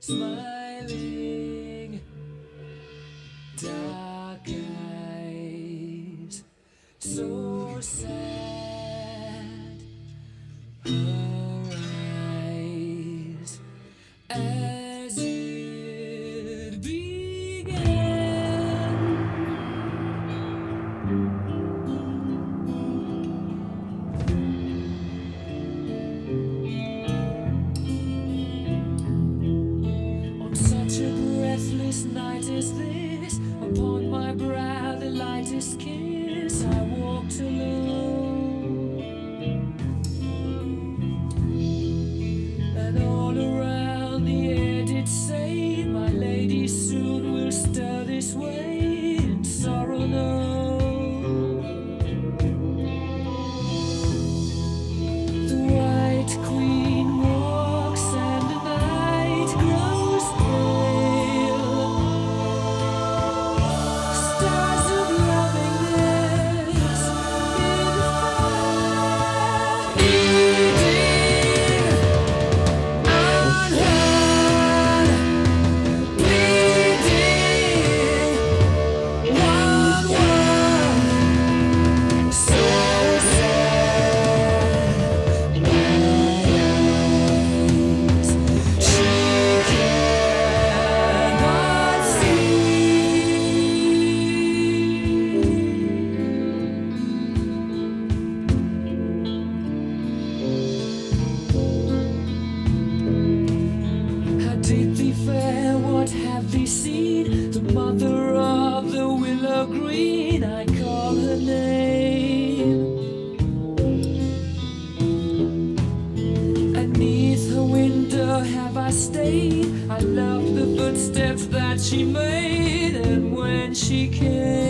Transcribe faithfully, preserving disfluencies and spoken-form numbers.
smiling, dark eyes, so sad. Her eyes as it began. On such a breathless night as this, upon my brow the lightest kiss, I walked alone, and all around the air did say, my lady soon will stir this way, and sorrow no. The white queen walks and the night grows pale. Stars of lovingness in fire, bleeding, unheard, bleeding, one word, so sad. My eyes, she cannot see. How did thee fare? What have thee seen? The mother of the willow green, I call her name. And 'neath her window have I stayed. I loved the footsteps that she made, and when she came,